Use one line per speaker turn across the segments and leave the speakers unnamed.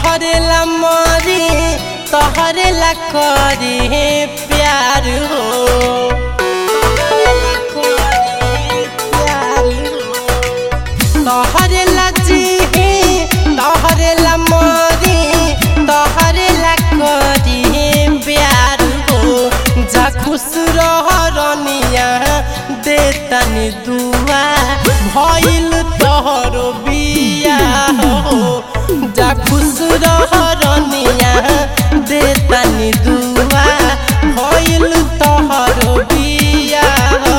तोहरे ला मरी तोहरे ला करी प्यार हो तोहरे ला जी तोहरे ला मरी तोहरे ला करी प्यार हो जा खुश रह रनिया दे तनी दुआ भइल तोहरो बिया हो जा खुश रह रनिया दे तनी दुआ भइल तोहरो बिया हो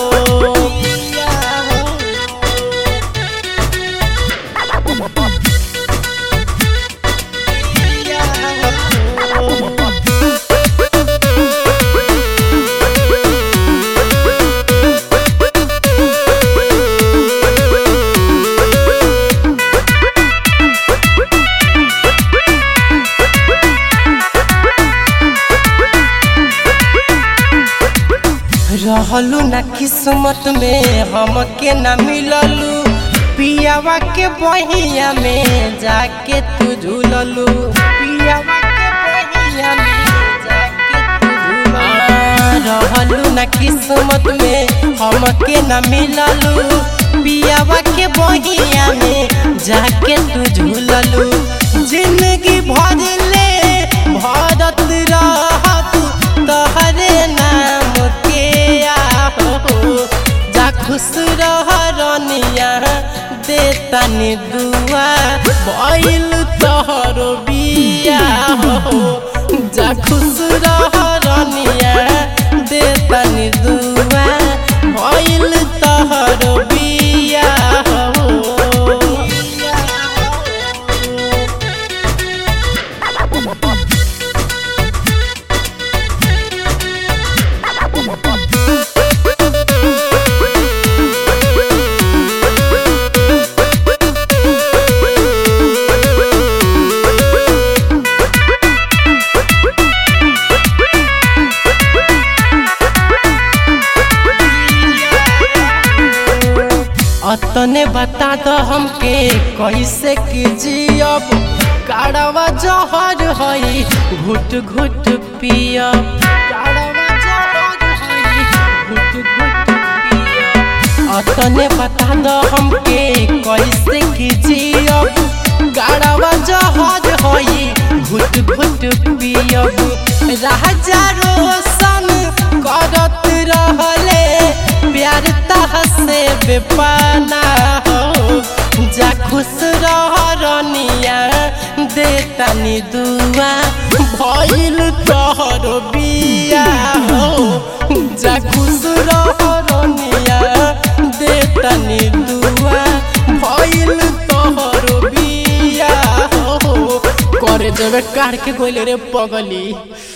रहलू ना किस्मत में हमके ना मिललू पियावा के बहिया में जाके तू झूललू पियावा के बहिया में जाके तू झूललू रहलू ना किस्मत में हमके ना मिललू पियावा के बहिया में जाके तू झूललू जिंदगी भर ले भरत रहत तोहरे नाम के जा खुश रह रनिया दे तनी दुआ भइल तोहरो बिया हो जा खुश रह रनिया दे तनी दुआ भइल तोहरो बिया हो तने बता दो हमके कैसे की जियब काड़वा जहर हई घुट घुट पियब काड़वा जहर हई घुट घुट पियब तने बता दो हमके कैसे की जियब काड़वा जहर हई घुट घुट पियब राजा रोशन करत रहले प्यार तहसे बेपाना हो जा खुश रह रनिया दे तनी दुआ भइल तोहरो बिया हो जा खुश रह रनिया दे तनी दुआ भइल तोहरो बिया हो करे देवे काट के गोले रे पगली।